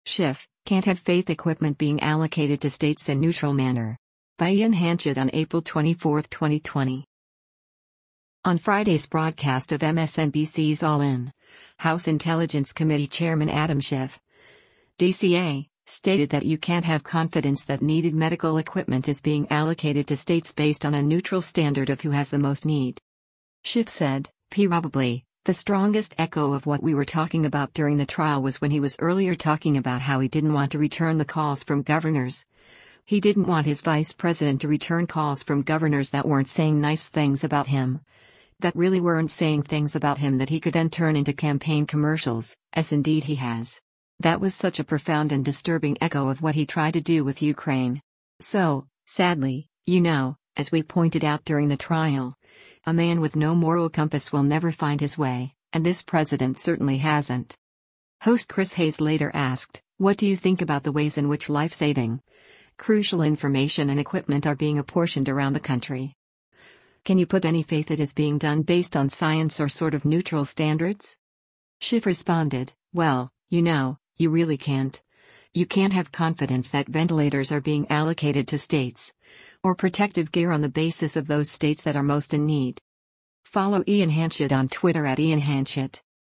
Schiff, can't have faith equipment being allocated to states in neutral manner. By Ian Hanchett on April 24, 2020. On Friday's broadcast of MSNBC's All In, House Intelligence Committee Chairman Adam Schiff, DCA, stated that you can't have confidence that needed medical equipment is being allocated to states based on a neutral standard of who has the most need. Schiff said, probably, the strongest echo of what we were talking about during the trial was when he was earlier talking about how he didn't want to return the calls from governors. He didn't want his vice president to return calls from governors that weren't saying nice things about him. That really weren't saying things about him that he could then turn into campaign commercials, as indeed he has. That was such a profound and disturbing echo of what he tried to do with Ukraine. So, sadly, as we pointed out during the trial, a man with no moral compass will never find his way, and this president certainly hasn't. Host Chris Hayes later asked, "What do you think about the ways in which life-saving, crucial information and equipment are being apportioned around the country? Can you put any faith it is being done based on science or sort of neutral standards?" Schiff responded, "Well, you really can't. You can't have confidence that ventilators are being allocated to states, or protective gear on the basis of those states that are most in need." Follow Ian Hanchett on Twitter @IanHanchett.